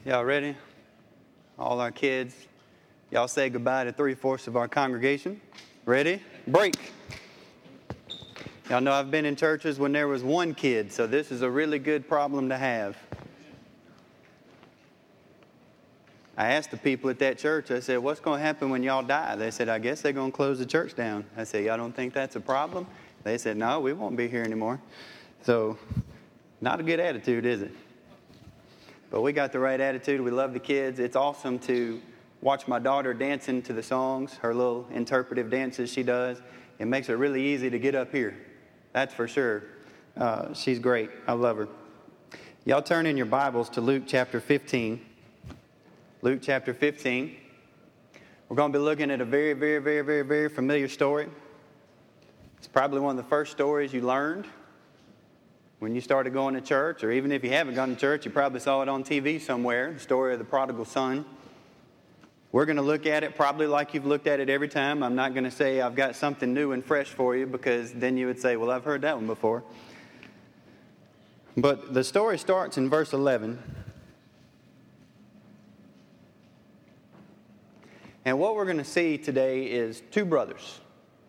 Y'all ready? All our kids, y'all say goodbye to 3/4 of our congregation. Ready? Break. Y'all know I've been in churches when there was one kid, so this is a really good problem to have. I asked the people at that church, I said, what's going to happen when y'all die? They said, I guess they're going to close the church down. I said, y'all don't think that's a problem? They said, no, we won't be here anymore. So, not a good attitude, is it? But we got the right attitude. We love the kids. It's awesome to watch my daughter dancing to the songs, her little interpretive dances she does. It makes it really easy to get up here. That's for sure. She's great. I love her. Y'all turn in your Bibles to Luke chapter 15. Luke chapter 15. We're going to be looking at a very, very, very, very, very familiar story. It's probably one of the first stories you learned when you started going to church, or even if you haven't gone to church, you probably saw it on TV somewhere, the story of the prodigal son. We're going to look at it probably like you've looked at it every time. I'm not going to say I've got something new and fresh for you, because then you would say, well, I've heard that one before. But the story starts in verse 11. And what we're going to see today is two brothers.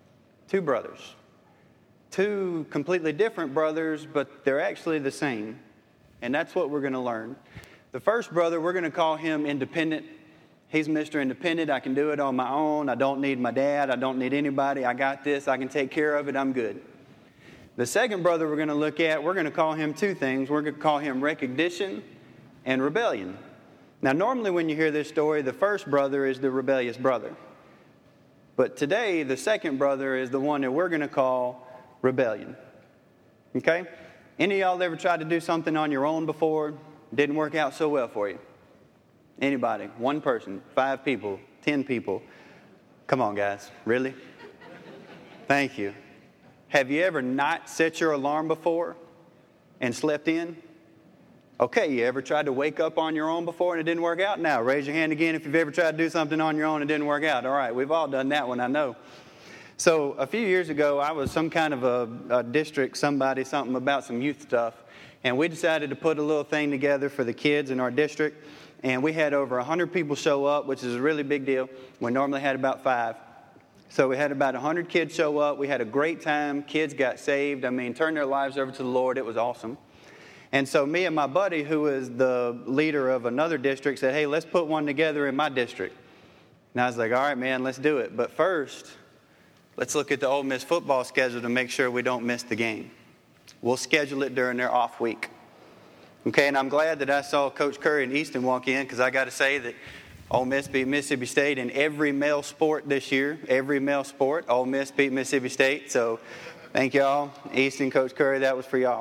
Two completely different brothers, but they're actually the same. And that's what we're going to learn. The first brother, we're going to call him Independent. He's Mr. Independent. I can do it on my own. I don't need my dad. I don't need anybody. I got this. I can take care of it. I'm good. The second brother we're going to look at, we're going to call him two things. We're going to call him Recognition and Rebellion. Now, normally when you hear this story, the first brother is the rebellious brother. But today, the second brother is the one that we're going to call Rebellion. Okay? Any of y'all ever tried to do something on your own before? Didn't work out so well for you? Anybody? One person? 5 people? 10 people? Come on, guys. Really? Thank you. Have you ever not set your alarm before and slept in? Okay, you ever tried to wake up on your own before and it didn't work out? Now, raise your hand again if you've ever tried to do something on your own and it didn't work out. All right, we've all done that one, I know. So a few years ago, I was some kind of a district, something about some youth stuff. And we decided to put a little thing together for the kids in our district. And we had over 100 people show up, which is a really big deal. We normally had about 5. So we had about 100 kids show up. We had a great time. Kids got saved. Turned their lives over to the Lord. It was awesome. And so me and my buddy, who is the leader of another district, said, hey, let's put one together in my district. And I was like, all right, man, let's do it. But first, let's look at the Ole Miss football schedule to make sure we don't miss the game. We'll schedule it during their off week. Okay, and I'm glad that I saw Coach Curry and Easton walk in, because I got to say that Ole Miss beat Mississippi State in every male sport this year. Every male sport, Ole Miss beat Mississippi State. So thank y'all. Easton, Coach Curry, that was for y'all.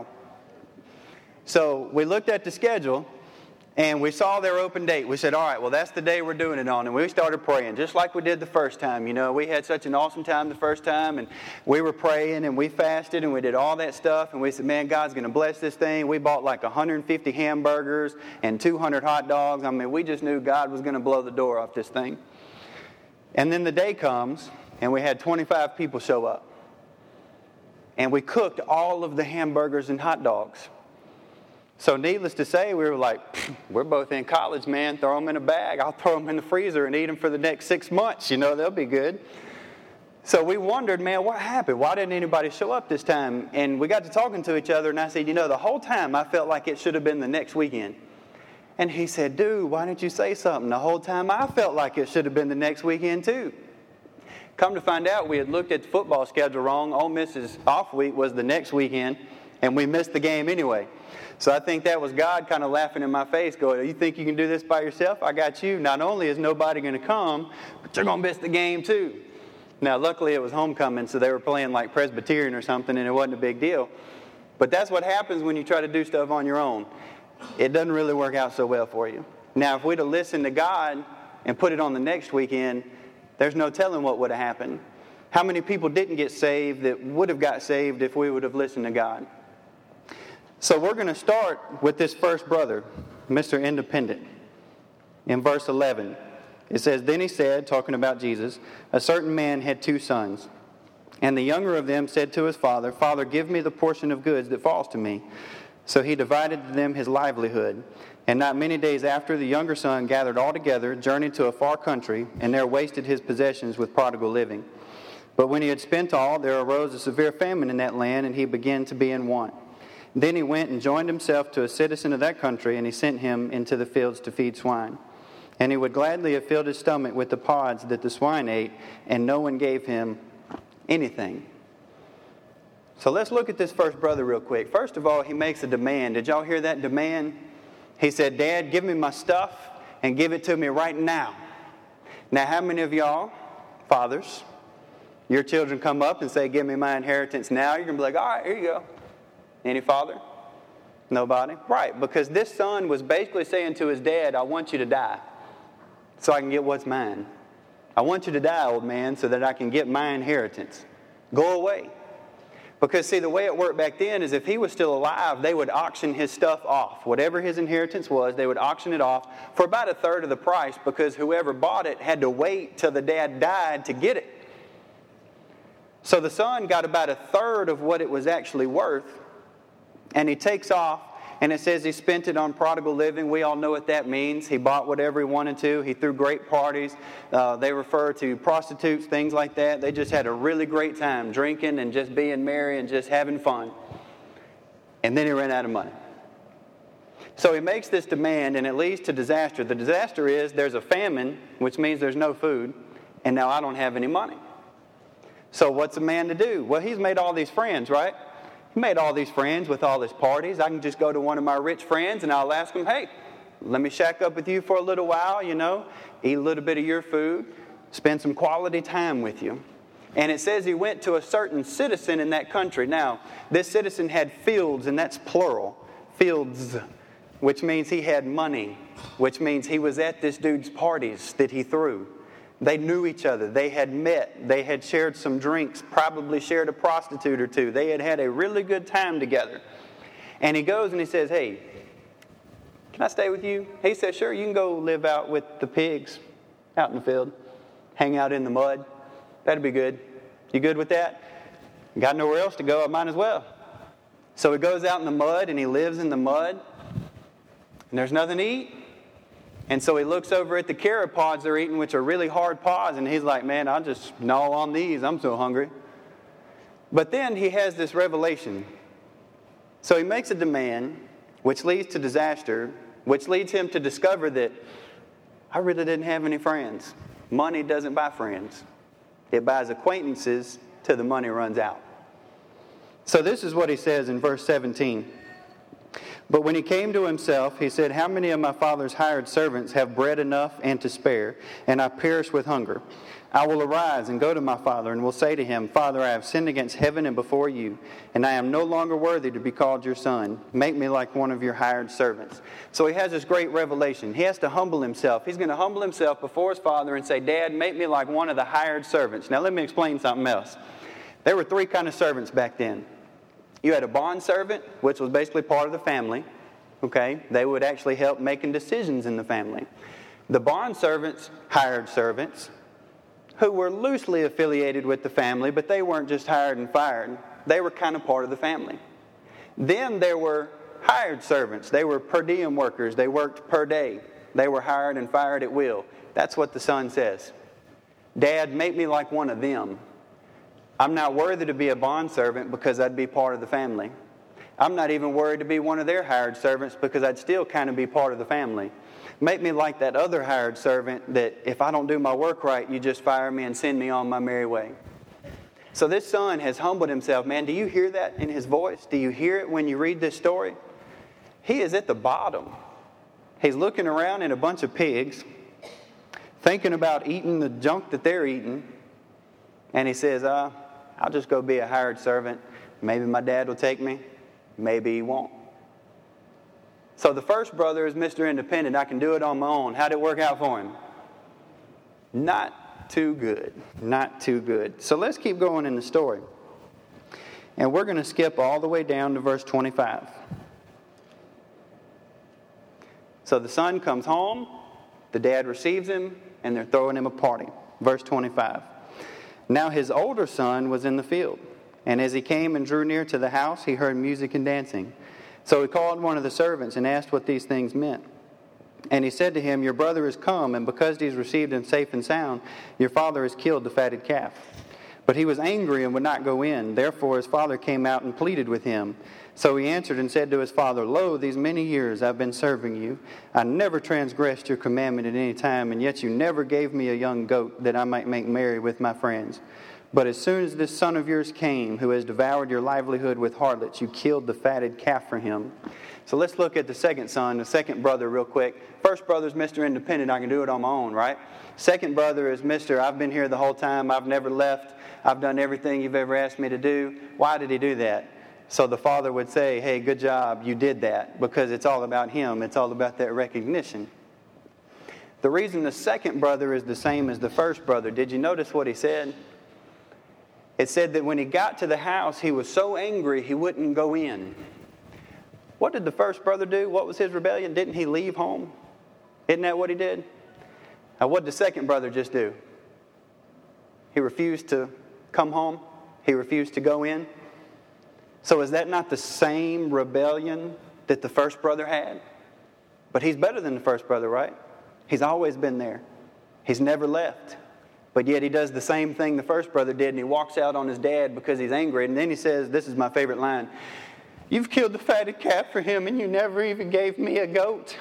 So we looked at the schedule, and we saw their open date. We said, all right, well, that's the day we're doing it on. And we started praying, just like we did the first time. You know, we had such an awesome time the first time, and we were praying, and we fasted, and we did all that stuff. And we said, man, God's going to bless this thing. We bought like 150 hamburgers and 200 hot dogs. We just knew God was going to blow the door off this thing. And then the day comes, and we had 25 people show up. And we cooked all of the hamburgers and hot dogs. So needless to say, we were like, we're both in college, man. Throw them in a bag. I'll throw them in the freezer and eat them for the next 6 months. You know, they'll be good. So we wondered, man, what happened? Why didn't anybody show up this time? And we got to talking to each other, and I said, you know, the whole time I felt like it should have been the next weekend. And he said, dude, why didn't you say something? The whole time I felt like it should have been the next weekend too. Come to find out, we had looked at the football schedule wrong. Ole Miss's off week was the next weekend, and we missed the game anyway. So I think that was God kind of laughing in my face, going, you think you can do this by yourself? I got you. Not only is nobody going to come, but you're going to miss the game too. Now, luckily it was homecoming, so they were playing like Presbyterian or something, and it wasn't a big deal. But that's what happens when you try to do stuff on your own. It doesn't really work out so well for you. Now, if we'd have listened to God and put it on the next weekend, there's no telling what would have happened. How many people didn't get saved that would have got saved if we would have listened to God? So we're going to start with this first brother, Mr. Independent. In verse 11, it says, then he said, talking about Jesus, a certain man had 2 sons. And the younger of them said to his father, Father, give me the portion of goods that falls to me. So he divided to them his livelihood. And not many days after, the younger son gathered all together, journeyed to a far country, and there wasted his possessions with prodigal living. But when he had spent all, there arose a severe famine in that land, and he began to be in want. Then he went and joined himself to a citizen of that country, and he sent him into the fields to feed swine. And he would gladly have filled his stomach with the pods that the swine ate, and no one gave him anything. So let's look at this first brother real quick. First of all, he makes a demand. Did y'all hear that demand? He said, Dad, give me my stuff and give it to me right now. Now, how many of y'all, fathers, your children come up and say, give me my inheritance now? You're going to be like, all right, here you go. Any father? Nobody? Right, because this son was basically saying to his dad, I want you to die so I can get what's mine. I want you to die, old man, so that I can get my inheritance. Go away. Because, see, the way it worked back then is if he was still alive, they would auction his stuff off. Whatever his inheritance was, they would auction it off for about a third of the price because whoever bought it had to wait till the dad died to get it. So the son got about a third of what it was actually worth, and he takes off, and it says he spent it on prodigal living. We all know what that means. He bought whatever he wanted to. He threw great parties. They refer to prostitutes, things like that. They just had a really great time drinking and just being merry and just having fun. And then he ran out of money. So he makes this demand, and it leads to disaster. The disaster is there's a famine, which means there's no food, and now I don't have any money. So what's a man to do? Well, he's made all these friends, right? He made all these friends with all his parties. I can just go to one of my rich friends and I'll ask him, hey, let me shack up with you for a little while, eat a little bit of your food, spend some quality time with you. And it says he went to a certain citizen in that country. Now, this citizen had fields, and that's plural, fields, which means he had money, which means he was at this dude's parties that he threw. They knew each other. They had met. They had shared some drinks, probably shared a prostitute or two. They had had a really good time together. And he goes and he says, hey, can I stay with you? He says, sure, you can go live out with the pigs out in the field, hang out in the mud. That'd be good. You good with that? Got nowhere else to go, I might as well. So he goes out in the mud and he lives in the mud. And there's nothing to eat. And so he looks over at the carrot pods they're eating, which are really hard pods, and he's like, man, I'll just gnaw on these. I'm so hungry. But then he has this revelation. So he makes a demand, which leads to disaster, which leads him to discover that I really didn't have any friends. Money doesn't buy friends. It buys acquaintances till the money runs out. So this is what he says in verse 17. But when he came to himself, he said, how many of my father's hired servants have bread enough and to spare, and I perish with hunger? I will arise and go to my father, and will say to him, Father, I have sinned against heaven and before you, and I am no longer worthy to be called your son. Make me like one of your hired servants. So he has this great revelation. He has to humble himself. He's going to humble himself before his father and say, Dad, make me like one of the hired servants. Now let me explain something else. There were three kinds of servants back then. You had a bond servant, which was basically part of the family. Okay? They would actually help making decisions in the family. The bond servants hired servants who were loosely affiliated with the family, but they weren't just hired and fired. They were kind of part of the family. Then there were hired servants. They were per diem workers. They worked per day. They were hired and fired at will. That's what the son says. Dad, make me like one of them. I'm not worthy to be a bondservant because I'd be part of the family. I'm not even worried to be one of their hired servants because I'd still kind of be part of the family. Make me like that other hired servant that if I don't do my work right, you just fire me and send me on my merry way. So this son has humbled himself. Man, do you hear that in his voice? Do you hear it when you read this story? He is at the bottom. He's looking around at a bunch of pigs, thinking about eating the junk that they're eating. And he says, I'll just go be a hired servant. Maybe my dad will take me. Maybe he won't. So the first brother is Mr. Independent. I can do it on my own. How'd it work out for him? Not too good. Not too good. So let's keep going in the story. And we're going to skip all the way down to verse 25. So the son comes home. The dad receives him. And they're throwing him a party. Verse 25. Now his older son was in the field. And as he came and drew near to the house, he heard music and dancing. So he called one of the servants and asked what these things meant. And he said to him, Your brother is come, and because he's received him safe and sound, your father has killed the fatted calf. But he was angry and would not go in. Therefore his father came out and pleaded with him. So he answered and said to his father, Lo, these many years I've been serving you. I never transgressed your commandment at any time, and yet you never gave me a young goat that I might make merry with my friends. But as soon as this son of yours came, who has devoured your livelihood with harlots, you killed the fatted calf for him. So let's look at the second son, the second brother real quick. First brother's Mr. Independent. I can do it on my own, right? Second brother is Mr. I've been here the whole time. I've never left. I've done everything you've ever asked me to do. Why did he do that? So the father would say, hey, good job, you did that, because it's all about him. It's all about that recognition. The reason the second brother is the same as the first brother, did you notice what he said? It said that when he got to the house, he was so angry he wouldn't go in. What did the first brother do? What was his rebellion? Didn't he leave home? Isn't that what he did? Now, what did the second brother just do? He refused to come home. He refused to go in. So is that not the same rebellion that the first brother had? But he's better than the first brother, right? He's always been there. He's never left. But yet he does the same thing the first brother did, and he walks out on his dad because he's angry. And then he says, this is my favorite line, You've killed the fatted calf for him, and you never even gave me a goat.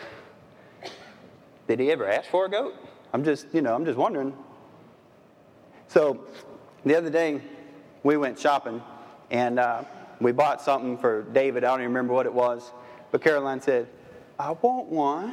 Did he ever ask for a goat? I'm just wondering. So the other day, we went shopping, and we bought something for David. I don't even remember what it was. But Caroline said, I want one.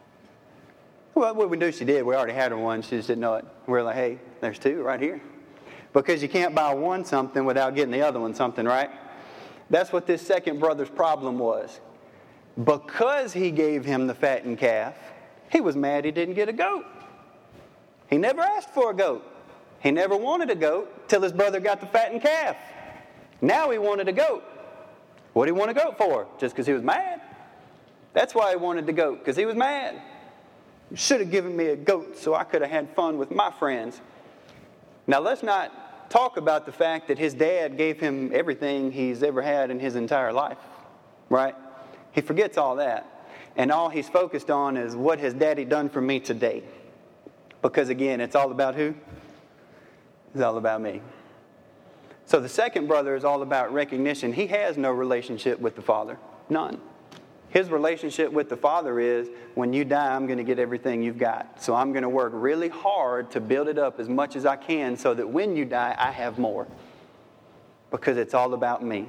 Well, what we knew she did. We already had her one. She just didn't know it. We were like, hey, there's two right here. Because you can't buy one something without getting the other one something, right? That's what this second brother's problem was. Because he gave him the fattened calf, he was mad he didn't get a goat. He never asked for a goat. He never wanted a goat till his brother got the fattened calf. Now he wanted a goat. What did he want a goat for? Just because he was mad? That's why he wanted the goat, because he was mad. You should have given me a goat so I could have had fun with my friends. Now let's not talk about the fact that his dad gave him everything he's ever had in his entire life, right? He forgets all that. And all he's focused on is what has Daddy done for me today. Because again, it's all about who? It's all about me. So the second brother is all about recognition. He has no relationship with the Father. None. His relationship with the Father is, when you die, I'm going to get everything you've got. So I'm going to work really hard to build it up as much as I can so that when you die, I have more. Because it's all about me.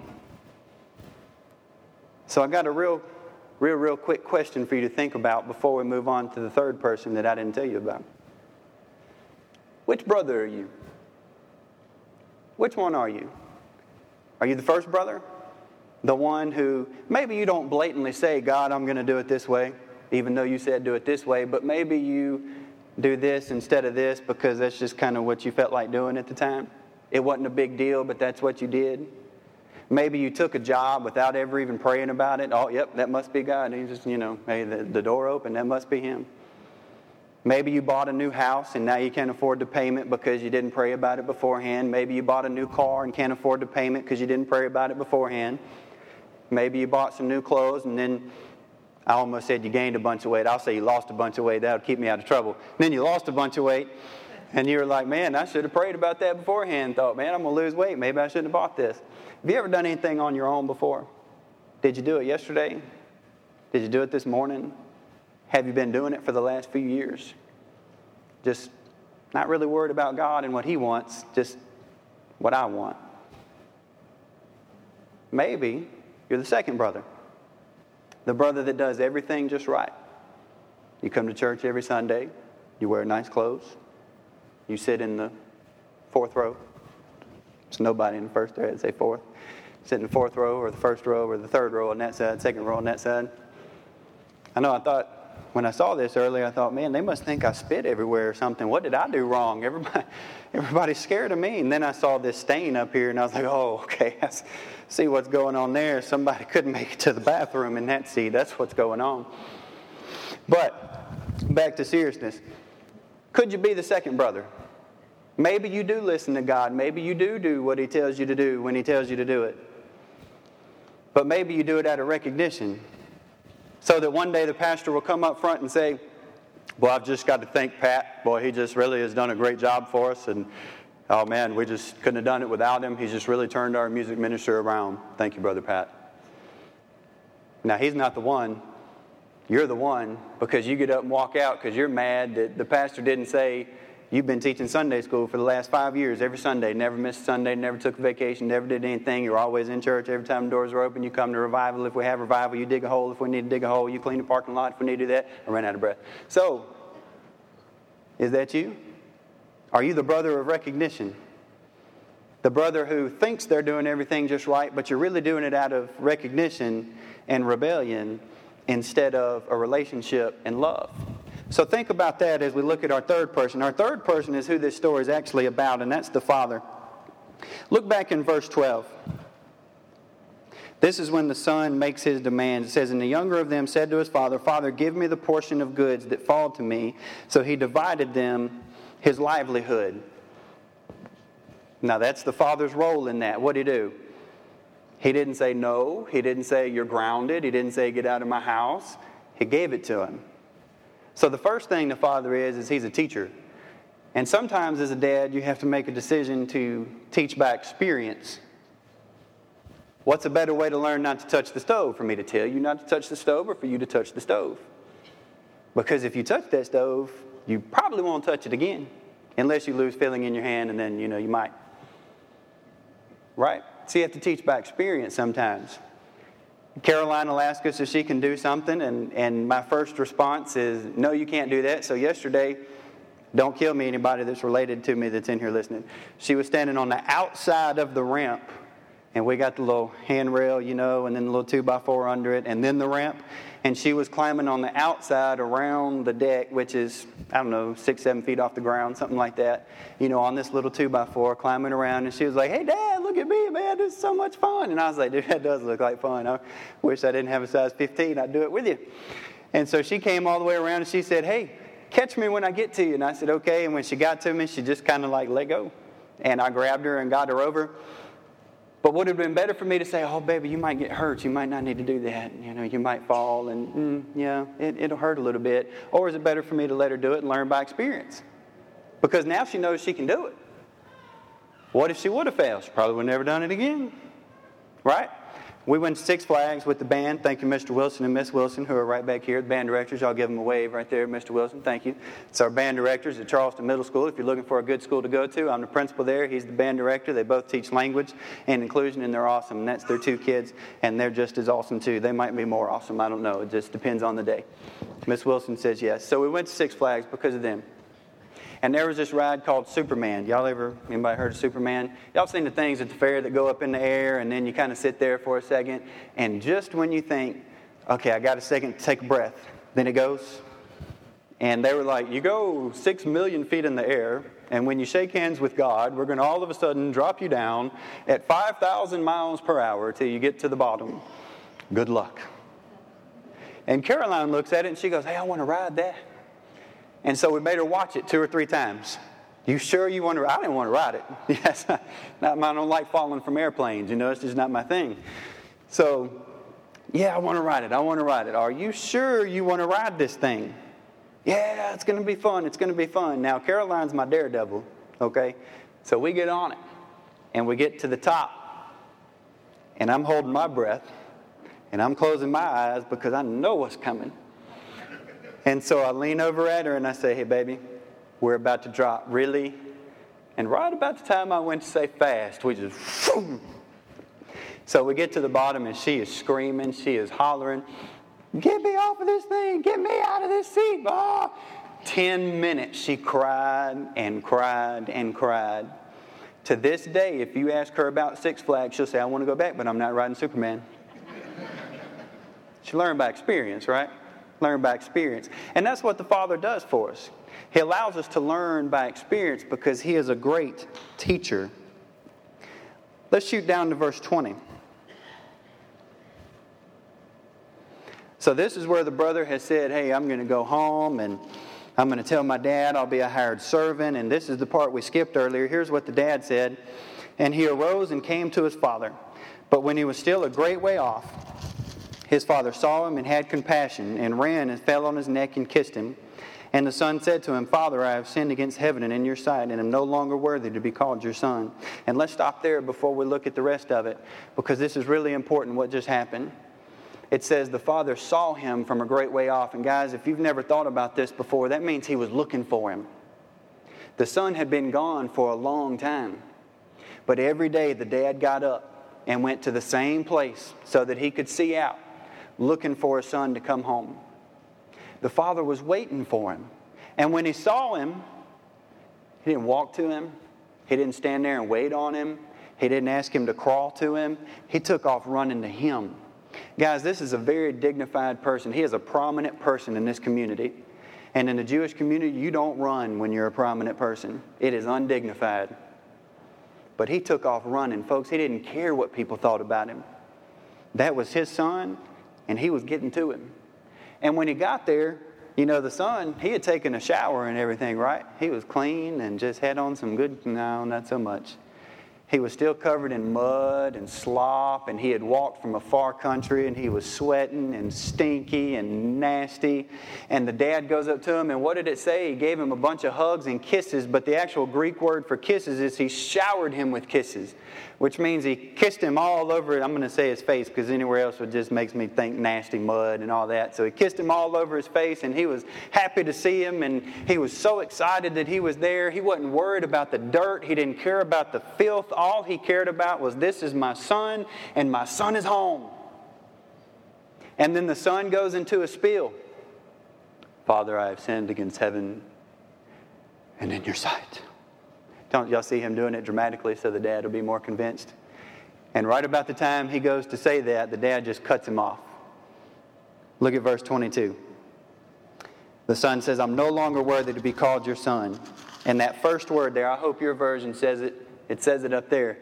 So I got a real quick question for you to think about before we move on to the third person that I didn't tell you about. Which brother are you? Which one are you? Are you the first brother? The one who, maybe you don't blatantly say, God, I'm going to do it this way, even though you said do it this way, but maybe you do this instead of this because that's just kind of what you felt like doing at the time. It wasn't a big deal, but that's what you did. Maybe you took a job without ever even praying about it. Oh, yep, that must be God. He just, hey, the door opened, that must be Him. Maybe you bought a new house and now you can't afford the payment because you didn't pray about it beforehand. Maybe you bought a new car and can't afford the payment because you didn't pray about it beforehand. Maybe you bought some new clothes and then, I almost said you gained a bunch of weight. I'll say you lost a bunch of weight. That would keep me out of trouble. And then you lost a bunch of weight and you were like, man, I should have prayed about that beforehand. Thought, man, I'm going to lose weight. Maybe I shouldn't have bought this. Have you ever done anything on your own before? Did you do it yesterday? Did you do it this morning? Have you been doing it for the last few years? Just not really worried about God and what He wants, just what I want. Maybe you're the second brother. The brother that does everything just right. You come to church every Sunday. You wear nice clothes. You sit in the fourth row. There's nobody in the first row. I'd say fourth. Sit in the fourth row or the first row or the third row on that side, second row on that side. I know I thought, when I saw this earlier, I thought, man, they must think I spit everywhere or something. What did I do wrong? Everybody's scared of me. And then I saw this stain up here, and I was like, oh, okay, I see what's going on there. Somebody couldn't make it to the bathroom in that seat. That's what's going on. But back to seriousness. Could you be the second brother? Maybe you do listen to God. Maybe you do what He tells you to do when He tells you to do it. but maybe you do it out of recognition. So that one day the pastor will come up front and say, well, I've just got to thank Pat. Boy, he just really has done a great job for us. And, oh, man, we just couldn't have done it without him. He's just really turned our music ministry around. Thank you, Brother Pat. Now, he's not the one. You're the one, because you get up and walk out because you're mad that the pastor didn't say, you've been teaching Sunday school for the last 5 years, every Sunday, never missed a Sunday, never took a vacation, never did anything. You're always in church every time the doors are open. You come to revival if we have revival. You dig a hole if we need to dig a hole. You clean the parking lot if we need to do that. I ran out of breath. So, is that you? Are you the brother of recognition? The brother who thinks they're doing everything just right, but you're really doing it out of recognition and rebellion instead of a relationship and love. So think about that as we look at our third person. Our third person is who this story is actually about, and that's the Father. Look back in verse 12. This is when the son makes his demands. It says, and the younger of them said to his father, Father, give me the portion of goods that fall to me. So he divided them his livelihood. Now that's the father's role in that. What did he do? He didn't say no. He didn't say you're grounded. He didn't say get out of my house. He gave it to him. So the first thing the father is he's a teacher. And sometimes as a dad, you have to make a decision to teach by experience. What's a better way to learn not to touch the stove? For me to tell you not to touch the stove or for you to touch the stove? Because if you touch that stove, you probably won't touch it again. Unless you lose feeling in your hand, and then, you might. Right? So you have to teach by experience sometimes. Caroline will ask us if she can do something, and my first response is, no, you can't do that. So yesterday, don't kill me, anybody that's related to me that's in here listening. She was standing on the outside of the ramp, and we got the little handrail, and then the little 2x4 under it, and then the ramp. And she was climbing on the outside around the deck, which is, 6-7 feet off the ground, something like that, on this little 2x4, climbing around. And she was like, hey, Dad, look at me, man, this is so much fun. And I was like, dude, that does look like fun. I wish I didn't have a size 15. I'd do it with you. And so she came all the way around, and she said, hey, catch me when I get to you. And I said, okay. And when she got to me, she just kind of let go. And I grabbed her and got her over. But would it have been better for me to say, oh, baby, you might get hurt. You might not need to do that. You might fall, and it'll hurt a little bit. Or is it better for me to let her do it and learn by experience? Because now she knows she can do it. What if she would have failed? She probably would have never done it again. Right? We went to Six Flags with the band. Thank you, Mr. Wilson and Miss Wilson, who are right back here. The band directors, y'all give them a wave right there, Mr. Wilson. Thank you. It's our band directors at Charleston Middle School. If you're looking for a good school to go to, I'm the principal there. He's the band director. They both teach language and inclusion, and they're awesome. And that's their 2 kids, and they're just as awesome, too. They might be more awesome. I don't know. It just depends on the day. Miss Wilson says yes. So we went to Six Flags because of them. And there was this ride called Superman. Anybody heard of Superman? Y'all seen the things at the fair that go up in the air, and then you kind of sit there for a second, and just when you think, okay, I got a second to take a breath, then it goes. And they were like, you go 6 million feet in the air, and when you shake hands with God, we're going to all of a sudden drop you down at 5,000 miles per hour till you get to the bottom. Good luck. And Caroline looks at it, and she goes, hey, I want to ride that. And so we made her watch it 2 or 3 times. You sure you want to? I didn't want to ride it. Yes, I don't like falling from airplanes. It's just not my thing. So, yeah, I want to ride it. Are you sure you want to ride this thing? Yeah, it's going to be fun. It's going to be fun. Now, Caroline's my daredevil, okay? So we get on it, and we get to the top, and I'm holding my breath, and I'm closing my eyes because I know what's coming. And so I lean over at her and I say, hey, baby, we're about to drop. Really? And right about the time I went to say fast, we just, boom. So we get to the bottom and she is screaming. She is hollering, get me off of this thing. Get me out of this seat. 10 minutes she cried and cried and cried. To this day, if you ask her about Six Flags, she'll say, I want to go back, but I'm not riding Superman. She learned by experience, right? Learn by experience. And that's what the Father does for us. He allows us to learn by experience because He is a great teacher. Let's shoot down to verse 20. So this is where the brother has said, hey, I'm going to go home and I'm going to tell my dad I'll be a hired servant. And this is the part we skipped earlier. Here's what the dad said. And he arose and came to his father. But when he was still a great way off, his father saw him and had compassion, and ran and fell on his neck and kissed him. And the son said to him, Father, I have sinned against heaven and in your sight, and am no longer worthy to be called your son. And let's stop there before we look at the rest of it, because this is really important what just happened. It says the father saw him from a great way off. And guys, if you've never thought about this before, that means he was looking for him. The son had been gone for a long time. But every day the dad got up and went to the same place so that he could see out, looking for his son to come home. The father was waiting for him. And when he saw him, he didn't walk to him. He didn't stand there and wait on him. He didn't ask him to crawl to him. He took off running to him. Guys, this is a very dignified person. He is a prominent person in this community. And in the Jewish community, you don't run when you're a prominent person. It is undignified. But he took off running. Folks, he didn't care what people thought about him. That was his son, and he was getting to him. And when he got there, you know, the son, he had taken a shower and everything, right? He was clean and just had on some good, no, not so much. He was still covered in mud and slop, and he had walked from a far country, and he was sweating and stinky and nasty. And the dad goes up to him, and what did it say? He gave him a bunch of hugs and kisses, but the actual Greek word for kisses is he showered him with kisses, which means he kissed him all over, I'm going to say his face, because anywhere else it just makes me think nasty mud and all that. So he kissed him all over his face, and he was happy to see him, and he was so excited that he was there. He wasn't worried about the dirt. He didn't care about the filth. All he cared about was, this is my son, and my son is home. And then the son goes into a spiel. Father, I have sinned against heaven and in your sight. Don't y'all see him doing it dramatically so the dad will be more convinced? And right about the time he goes to say that, the dad just cuts him off. Look at verse 22. The son says, I'm no longer worthy to be called your son. And that first word there, I hope your version says it. It says it up there.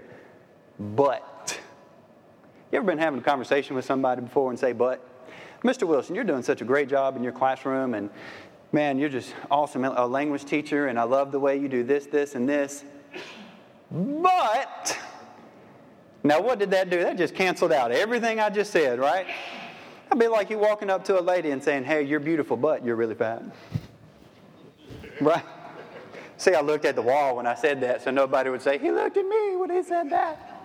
But. You ever been having a conversation with somebody before and say, but? Mr. Wilson, you're doing such a great job in your classroom, and man, you're just awesome, a language teacher, and I love the way you do this, this, and this. But. Now, what did that do? That just canceled out everything I just said, right? That'd be like you walking up to a lady and saying, hey, you're beautiful, but you're really fat. Right? See, I looked at the wall when I said that, so nobody would say, he looked at me when he said that.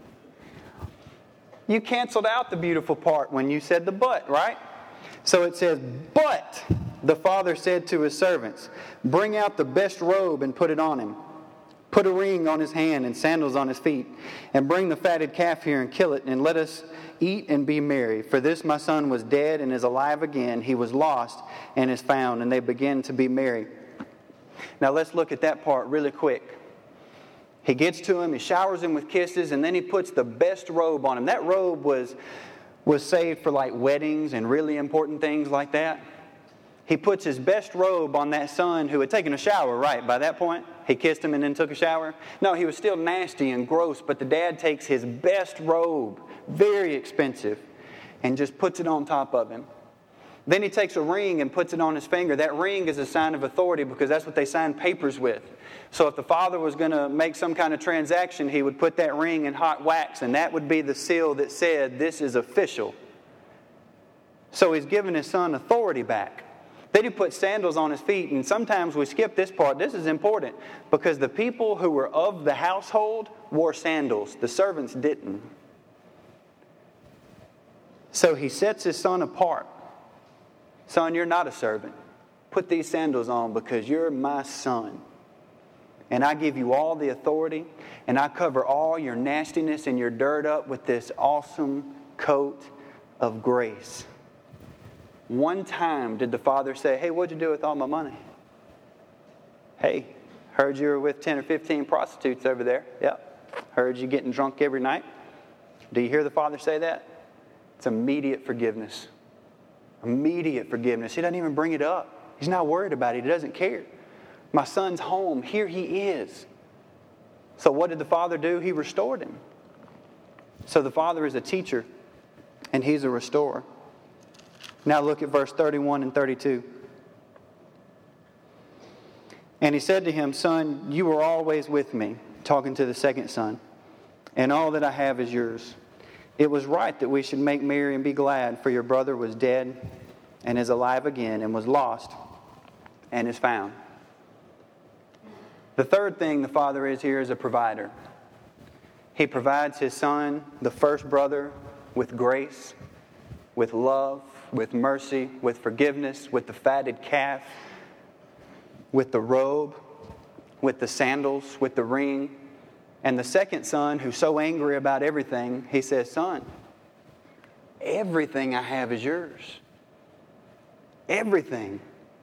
You canceled out the beautiful part when you said the but, right? So it says, but the father said to his servants, bring out the best robe and put it on him. Put a ring on his hand and sandals on his feet. And bring the fatted calf here and kill it, and let us eat and be merry. For this my son was dead and is alive again. He was lost and is found. And they began to be merry. Now let's look at that part really quick. He gets to him, he showers him with kisses, and then he puts the best robe on him. That robe was saved for like weddings and really important things like that. He puts his best robe on that son who had taken a shower, right, by that point? He kissed him and then took a shower? No, he was still nasty and gross, but the dad takes his best robe, very expensive, and just puts it on top of him. Then he takes a ring and puts it on his finger. That ring is a sign of authority because that's what they sign papers with. So if the father was going to make some kind of transaction, he would put that ring in hot wax, and that would be the seal that said, this is official. So he's given his son authority back. Then he put sandals on his feet, and sometimes we skip this part. This is important because the people who were of the household wore sandals. The servants didn't. So he sets his son apart. Son, you're not a servant. Put these sandals on because you're my son. And I give you all the authority, and I cover all your nastiness and your dirt up with this awesome coat of grace. One time did the father say, hey, what'd you do with all my money? Hey, heard you were with 10 or 15 prostitutes over there. Yep. Heard you getting drunk every night. Do you hear the father say that? It's immediate forgiveness. Immediate forgiveness. He doesn't even bring it up. He's not worried about it. He doesn't care. My son's home. Here he is. So what did the father do? He restored him. So the father is a teacher, and he's a restorer. Now look at verse 31 and 32. And he said to him, son, you are always with me, talking to the second son, and all that I have is yours. It was right that we should make merry and be glad, for your brother was dead and is alive again, and was lost and is found. The third thing the Father is here is a provider. He provides His Son, the first brother, with grace, with love, with mercy, with forgiveness, with the fatted calf, with the robe, with the sandals, with the ring. And the second son, who's so angry about everything, he says, "Son, everything I have is yours. Everything."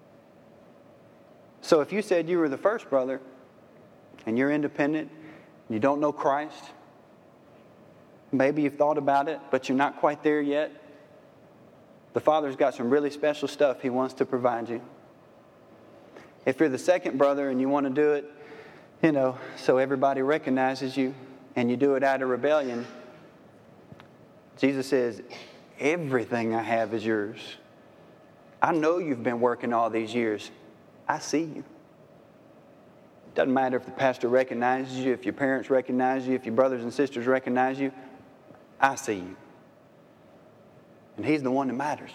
So if you said you were the first brother, and you're independent, you don't know Christ, maybe you've thought about it, but you're not quite there yet, the Father's got some really special stuff He wants to provide you. If you're the second brother and you want to do it, so everybody recognizes you, and you do it out of rebellion, Jesus says, everything I have is yours. I know you've been working all these years. I see you. It doesn't matter if the pastor recognizes you, if your parents recognize you, if your brothers and sisters recognize you. I see you. And He's the one that matters.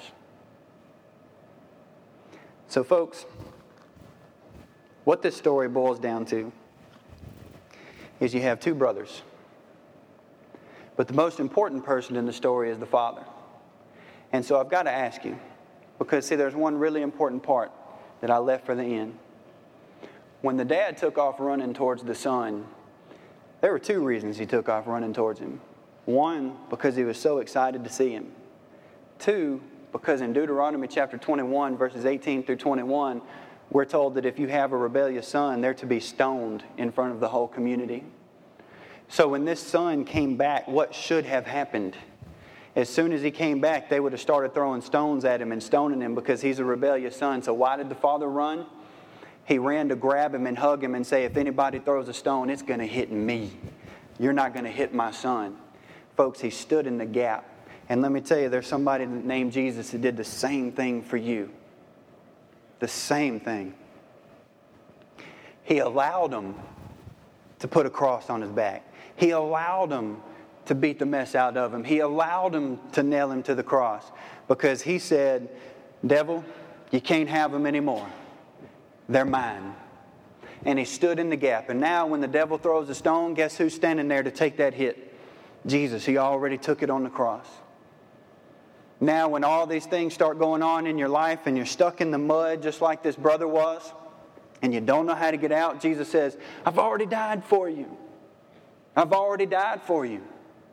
So folks, what this story boils down to is you have two brothers. But the most important person in the story is the Father. And so I've got to ask you, because see, there's one really important part that I left for the end. When the dad took off running towards the son, there were two reasons he took off running towards him. One, because he was so excited to see him. Two, because in Deuteronomy chapter 21, verses 18 through 21, we're told that if you have a rebellious son, they're to be stoned in front of the whole community. So when this son came back, what should have happened? As soon as he came back, they would have started throwing stones at him and stoning him because he's a rebellious son. So why did the father run? He ran to grab him and hug him and say, if anybody throws a stone, it's going to hit me. You're not going to hit my son. Folks, he stood in the gap. And let me tell you, there's somebody named Jesus who did the same thing for you. The same thing. He allowed him to put a cross on his back. He allowed him to beat the mess out of him. He allowed him to nail him to the cross because he said, devil, you can't have them anymore. They're mine. And he stood in the gap. And now when the devil throws a stone, guess who's standing there to take that hit? Jesus. He already took it on the cross. Now when all these things start going on in your life and you're stuck in the mud just like this brother was, and you don't know how to get out, Jesus says, I've already died for you. I've already died for you.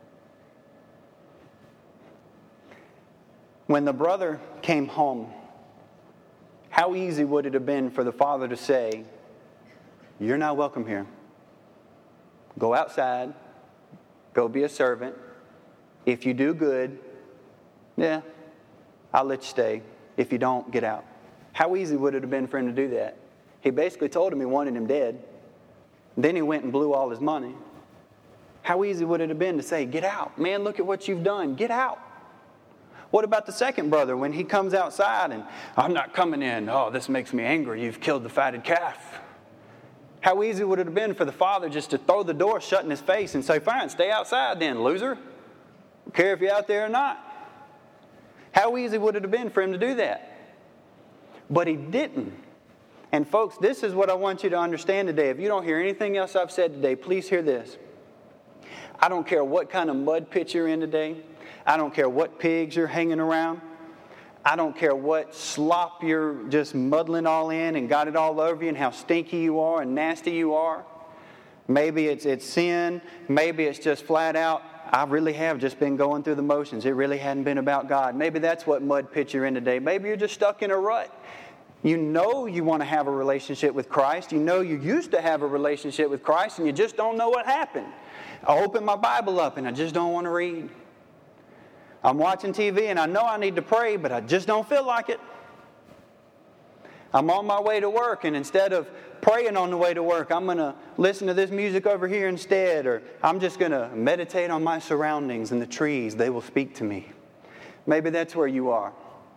When the brother came home, how easy would it have been for the father to say, you're not welcome here. Go outside. Go be a servant. If you do good, yeah, I'll let you stay. If you don't, get out. How easy would it have been for him to do that? He basically told him he wanted him dead. Then he went and blew all his money. How easy would it have been to say, get out. Man, look at what you've done. Get out. What about the second brother when he comes outside and, I'm not coming in. Oh, this makes me angry. You've killed the fatted calf. How easy would it have been for the father just to throw the door shut in his face and say, fine, stay outside then, loser. Don't care if you're out there or not. How easy would it have been for him to do that? But he didn't. And folks, this is what I want you to understand today. If you don't hear anything else I've said today, please hear this. I don't care what kind of mud pit you're in today. I don't care what pigs you're hanging around. I don't care what slop you're just muddling all in and got it all over you and how stinky you are and nasty you are. Maybe it's sin. Maybe it's just flat out, I really have just been going through the motions. It really hadn't been about God. Maybe that's what mud pit you're in today. Maybe you're just stuck in a rut. You know you want to have a relationship with Christ. You know you used to have a relationship with Christ and you just don't know what happened. I open my Bible up and I just don't want to read. I'm watching TV and I know I need to pray, but I just don't feel like it. I'm on my way to work and instead of praying on the way to work, I'm going to listen to this music over here instead, or I'm just going to meditate on my surroundings and the trees. They will speak to me. Maybe that's where you are.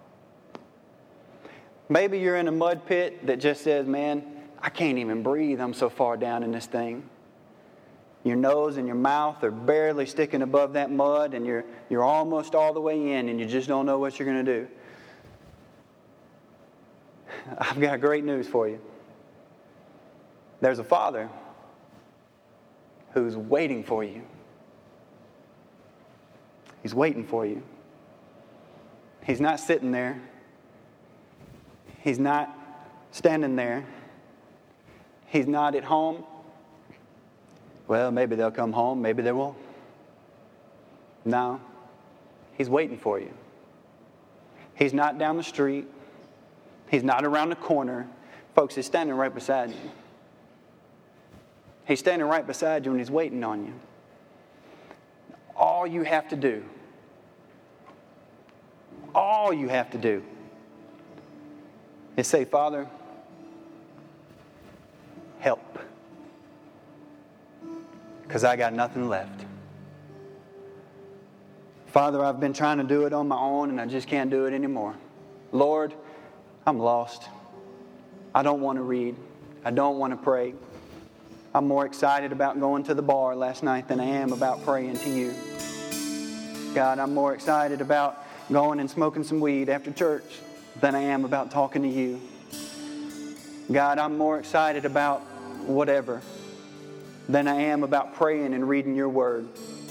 Maybe you're in a mud pit that just says, man, I can't even breathe. I'm so far down in this thing. Your nose and your mouth are barely sticking above that mud, and you're almost all the way in, and you just don't know what you're going to do. I've got great news for you. There's a Father who's waiting for you. He's waiting for you. He's not sitting there. He's not standing there. He's not at home. Well, maybe they'll come home, maybe they won't. No, He's waiting for you. He's not down the street. He's not around the corner. Folks, He's standing right beside you. He's standing right beside you and He's waiting on you. All you have to do is say, Father, help. Because I got nothing left. Father, I've been trying to do it on my own and I just can't do it anymore. Lord, I'm lost. I don't want to read. I don't want to pray. I'm more excited about going to the bar last night than I am about praying to you. God, I'm more excited about going and smoking some weed after church than I am about talking to you. God, I'm more excited about whatever than I am about praying and reading your word.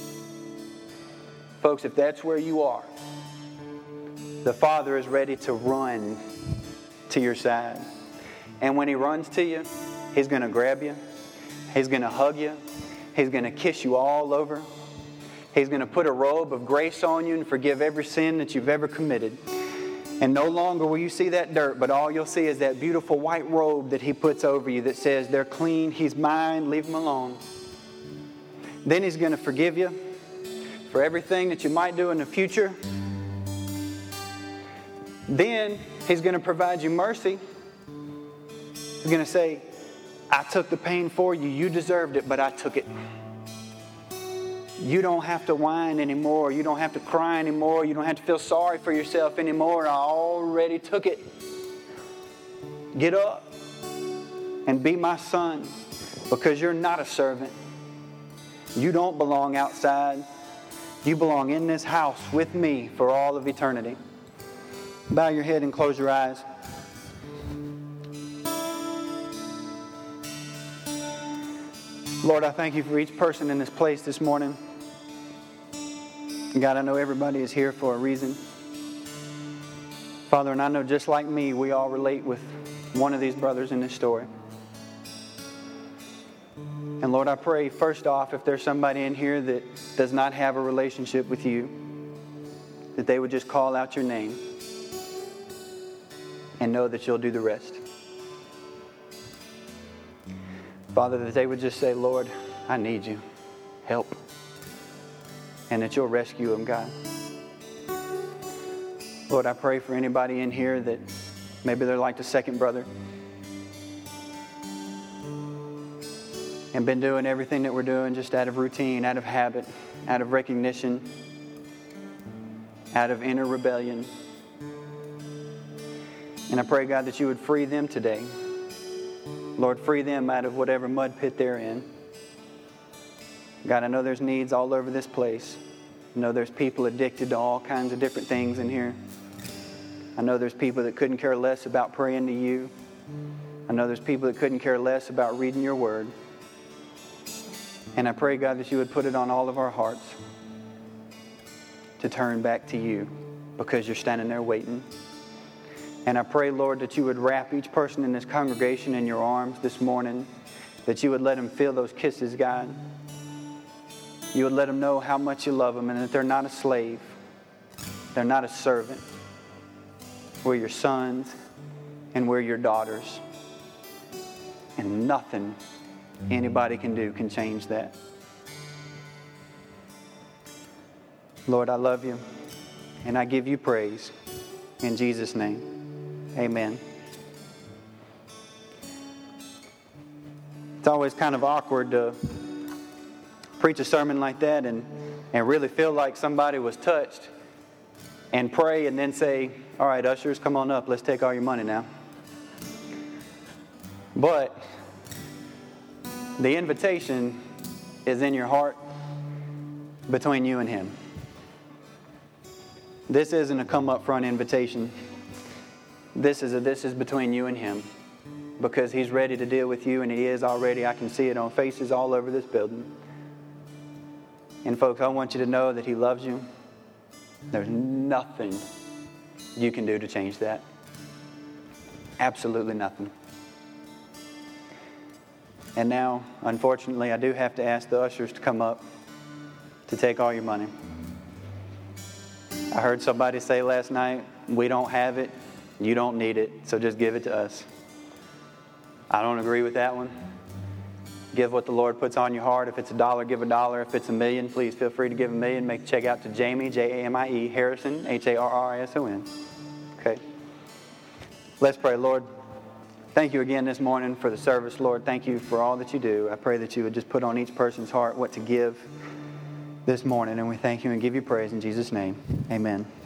Folks, if that's where you are, the Father is ready to run to your side. And when He runs to you, He's going to grab you. He's going to hug you. He's going to kiss you all over. He's going to put a robe of grace on you and forgive every sin that you've ever committed. And no longer will you see that dirt, but all you'll see is that beautiful white robe that He puts over you that says, they're clean, He's mine, leave Him alone. Then He's going to forgive you for everything that you might do in the future. Then He's going to provide you mercy. He's going to say, I took the pain for you. You deserved it, but I took it. You don't have to whine anymore. You don't have to cry anymore. You don't have to feel sorry for yourself anymore. I already took it. Get up and be my son, because you're not a servant. You don't belong outside. You belong in this house with me for all of eternity. Bow your head and close your eyes. Lord, I thank you for each person in this place this morning. God, I know everybody is here for a reason. Father, and I know just like me, we all relate with one of these brothers in this story. And Lord, I pray first off, if there's somebody in here that does not have a relationship with you, that they would just call out your name and know that you'll do the rest. Father, that they would just say, Lord, I need you. Help. And that you'll rescue them, God. Lord, I pray for anybody in here that maybe they're like the second brother and been doing everything that we're doing just out of routine, out of habit, out of recognition, out of inner rebellion. And I pray, God, that you would free them today. Lord, free them out of whatever mud pit they're in. God, I know there's needs all over this place. I know there's people addicted to all kinds of different things in here. I know there's people that couldn't care less about praying to you. I know there's people that couldn't care less about reading your word. And I pray, God, that you would put it on all of our hearts to turn back to you, because you're standing there waiting. And I pray, Lord, that you would wrap each person in this congregation in your arms this morning, that you would let them feel those kisses, God. You would let them know how much you love them and that they're not a slave. They're not a servant. We're your sons and we're your daughters. And nothing anybody can do can change that. Lord, I love you and I give you praise. In Jesus' name. Amen. It's always kind of awkward to preach a sermon like that and really feel like somebody was touched and pray and then say, all right, ushers, come on up. Let's take all your money now. But the invitation is in your heart between you and Him. This isn't a come up front invitation. This is between you and Him, because He's ready to deal with you, and He is already. I can see it on faces all over this building. And folks, I want you to know that He loves you. There's nothing you can do to change that. Absolutely nothing. And now, unfortunately, I do have to ask the ushers to come up to take all your money. I heard somebody say last night, we don't have it, you don't need it, so just give it to us. I don't agree with that one. Give what the Lord puts on your heart. If it's $1, give $1. If it's $1 million, please feel free to give $1 million. Make a check out to Jamie, Jamie, Harrison, Harrison. Okay. Let's pray. Lord, thank you again this morning for the service, Lord. Thank you for all that you do. I pray that you would just put on each person's heart what to give this morning. And we thank you and give you praise in Jesus' name. Amen.